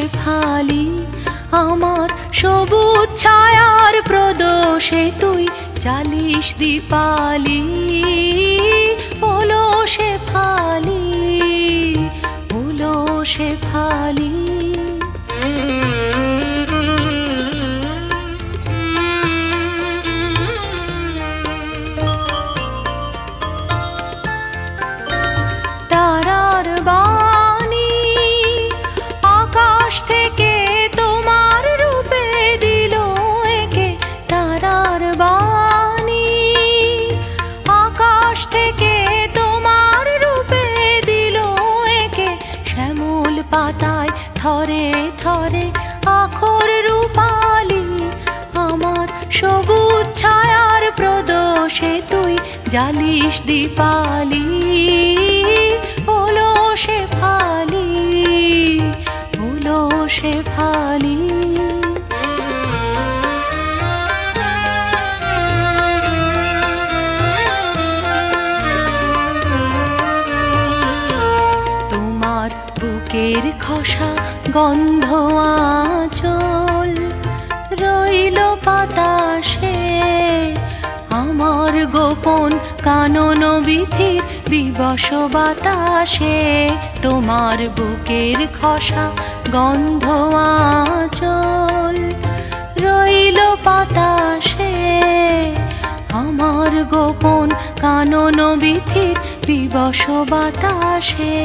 শেফালি, আমার সবুজ ছায়ার প্রদোষে তুই জ্বালিস দীপালি। ওলো শেফালি, ওলো শেফালি। তারার বাণী আকাশ থেকে তোমার রূপে দিল একে। তারার বাণী আকাশ থেকে তোমার রূপে দিল একে। শ্যামল পাতায় থরে থরে আখর রূপালি, আমার সবুজ ছায়ার প্রদোষে তুই জ্বালিস দীপালি। ওলো শেফালি, ওলো শেফালি। তোমার বুকের খসা গন্ধ আঁচল রইল বাতাসে, আমার গোপন কানন বিধির বিবশ বাতাসে। তোমার বুকের খসা গন্ধ আঁচল রইল বাতাসে, আমার গোপন কানন বিধির বিবশ বাতাসে।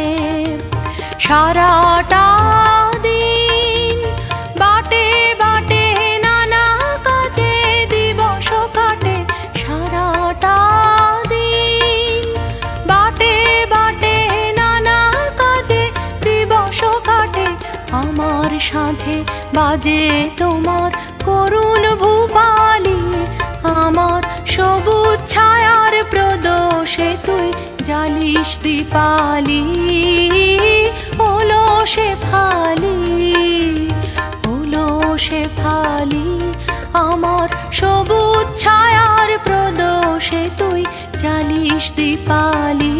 সারাটা দিন বাটে বাটে নানা কাজে দিবস কাটে। সারাটা দিন বাটে বাটে নানা কাজে দিবস কাটে, আমার সাঁঝে বাজে তোমার করুণ ভূপালি। আমার সবুজ ছায়ার প্রদোষে তুই জ্বালিস দীপালি। ওলো শেফালি, ওলো শেফালি। আমার সবুজ ছায়ার প্রদোষে তুই জ্বালিস দীপালি।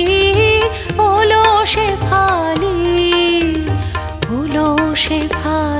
ওলো শেফালি, ওলো শেফালি।